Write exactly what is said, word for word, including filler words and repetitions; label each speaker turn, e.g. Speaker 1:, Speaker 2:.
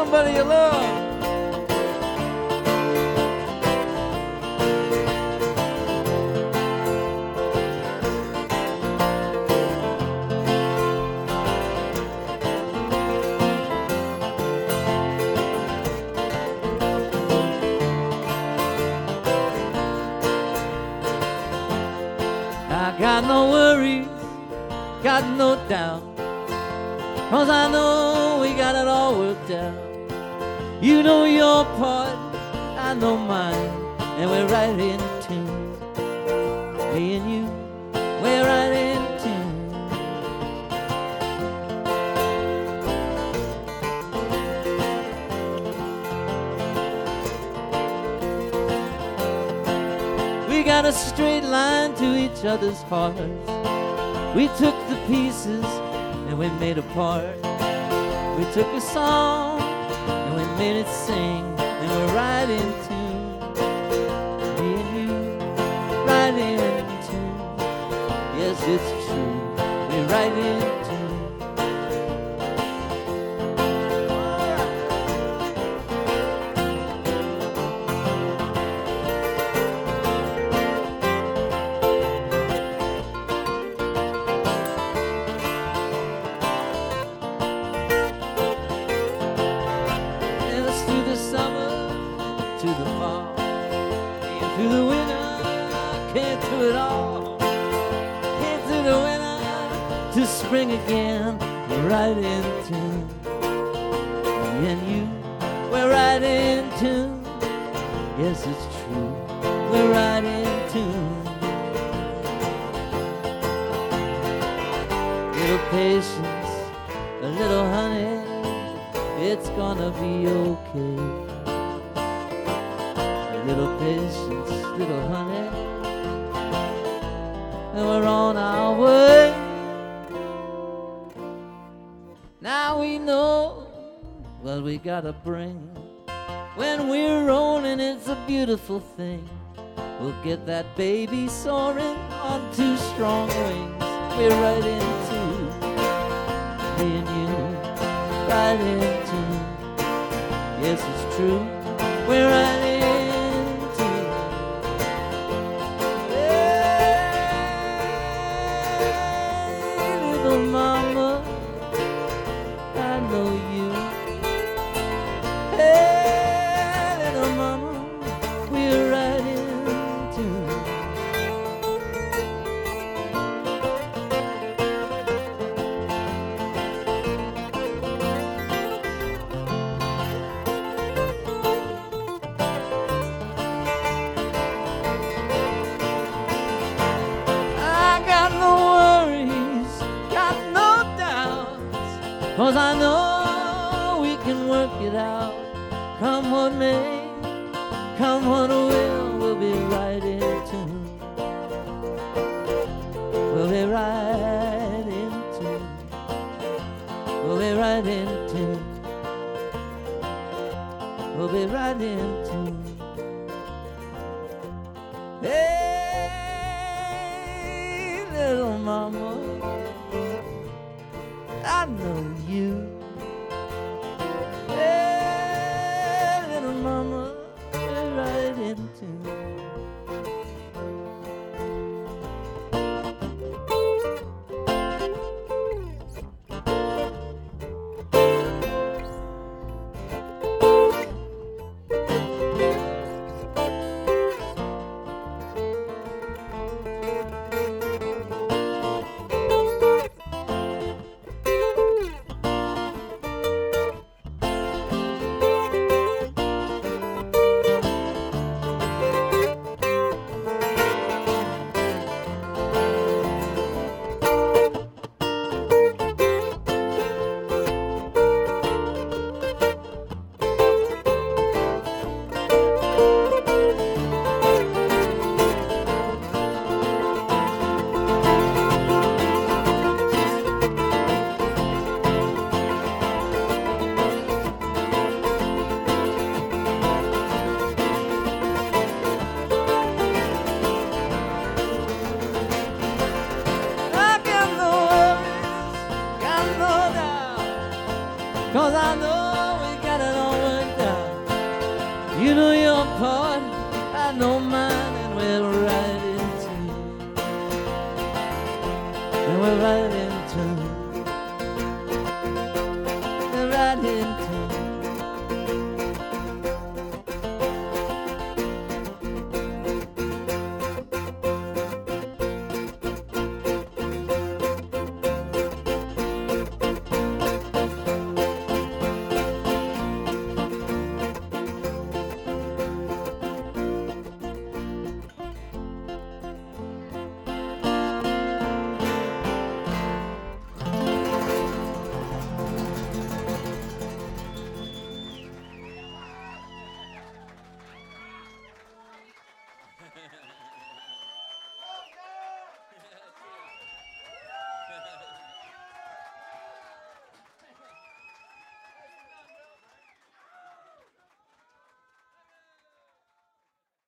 Speaker 1: somebody you love. Got no worries, got no doubt, 'cause I know we got it all worked out. You know your part, I know mine, and we're right in tune. Me and you, we're right in tune. We got a straight line to each other's hearts. We took the pieces and we made a part. We took a song and we made it sing, and we're right in tune. Me and you, right in tune. Yes, it's true, we're right in tune. Spring again, we're right in tune. Me and you, we're right in tune. Yes, it's true, we're right in tune. Little patience, a little honey, it's gonna be okay. A little patience, little honey, and we're on our way. Now we know what we gotta bring. When we're rolling, it's a beautiful thing. We'll get that baby soaring on two strong wings. We're right in tune, me and you, right in tune. Yes, it's true, we're right in tune. Hey, little mama, I know you. Hey, little mama, we're right in tune. I got no worries, got no doubts, 'cause I know we can work it out. Come what may, come what will, we'll be right in tune. We'll be right in tune. We'll be right in tune. We'll be right in tune. Hey, little mama, I know you. Hey, little mama, we're right in tune. know my